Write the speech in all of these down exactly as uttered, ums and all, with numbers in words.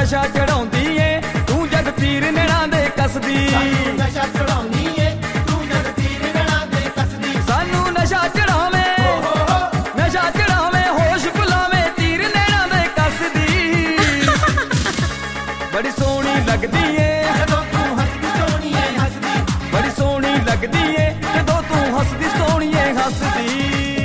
ਨਸ਼ਾ ਚੜਾਉਂਦੀ ਏ ਤੂੰ ਜਦ ਤੀਰ ਨੈਣਾ ਦੇ ਕੱਸਦੀ। ਸਾਨੂੰ ਨਸ਼ਾ ਚੜਾਉਣੀ ਏ ਤੂੰ ਜਦ ਤੀਰ ਨੈਣਾ ਦੇ ਕੱਸਦੀ। ਸਾਨੂੰ ਨਸ਼ਾ ਚੜਾਵੇਂ ਨਸ਼ਾ ਚੜਾਵੇਂ ਹੋਸ਼ ਭੁਲਾਵੇਂ ਤੀਰ ਨੈਣਾ ਦੇ ਕੱਸਦੀ। ਬੜੀ ਸੋਹਣੀ ਲੱਗਦੀ ਏ ਜਦੋਂ ਤੂੰ ਹੱਸਦੀ ਸੋਹਣੀ ਏ ਹੱਸਦੀ। ਬੜੀ ਸੋਹਣੀ ਲੱਗਦੀ ਏ ਜਦੋਂ ਤੂੰ ਹੱਸਦੀ ਸੋਹਣੀ ਏ ਹੱਸਦੀ।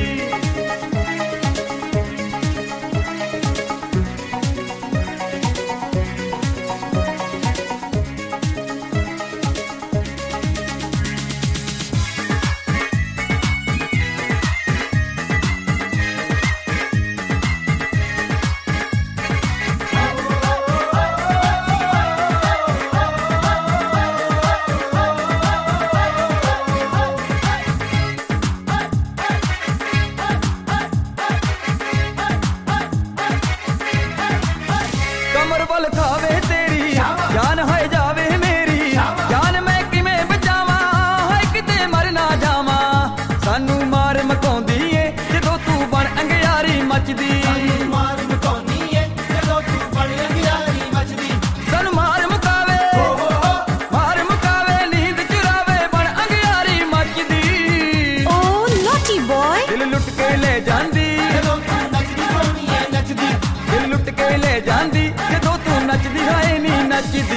ਕਮਰ ਵੱਲ ਖਾਵੇ ਤੇਰੀ ਜਾਨ ਹੋਏ ਜਾਵੇ ਮੇਰੀ ਜਾਨ ਮੈਂ ਕਿਵੇਂ ਬਚਾਵਾਂ ਹਾਏ ਕਿਤੇ ਮਰ ਨਾ ਜਾਵਾਂ। ਸਾਨੂੰ ਮਾਰ ਮਕਾਉਂਦੀ ਏ ਜਦੋਂ ਤੂੰ ਬਣ ਅੰਗਿਆਰੀ ਮੱਚਦੀ। ਸਾਨੂੰ ਮਾਰ ਮੁਕਾਉਣੀ ਏ ਜਦੋਂ ਤੂੰ ਬਣ ਅੰਗਿਆਰੀ ਮੱਚਦੀ। ਸਾਨੂੰ ਮਾਰ ਮੁਕਾਵੇ ਮਾਰ ਮੁਕਾਵੇ ਨੀਂਦ ਚੁਰਾਵੇ ਬਣ ਅੰਗਿਆਰੀ ਮੱਚਦੀ। Oh, naughty boy! ਦਿਲ ਲੁੱਟ ਕੇ ਲੈ ਜਾਂਦੀ ਜਦੋਂ ਤੂੰ ਨੱਚਦੀ ਸੋਹਣੀ ਏ ਨੱਚਦੀ। ਦਿਲ ਲੁੱਟ ਕੇ ਲੈ ਜਾਂਦੀ ਜਦੋਂ ਤੂੰ ਨੱਚਦੀ ਹਾਏ ਨੀ ਨੱਚਦੀ।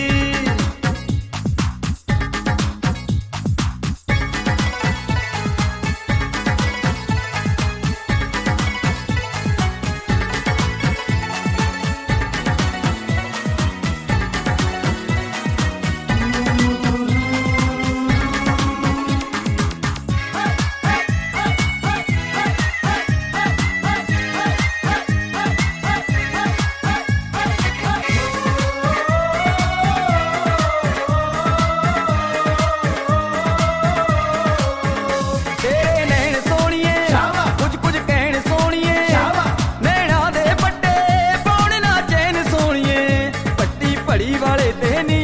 ਤੇਰੇ ਨੈਣ ਸੋਹਣੀਏ ਕੁਝ ਕੁਝ ਕਹਿਣ ਸੋਹਣੀਏ ਨੈਣਾ ਦੇ ਪੱਟੇ ਪਾਉਣ ਨਾ ਚੈਨ ਸੋਹਣੀਏ ਪੱਟੀ ਭੜੀ ਵਾਲੇ ਤੇ ਨੀ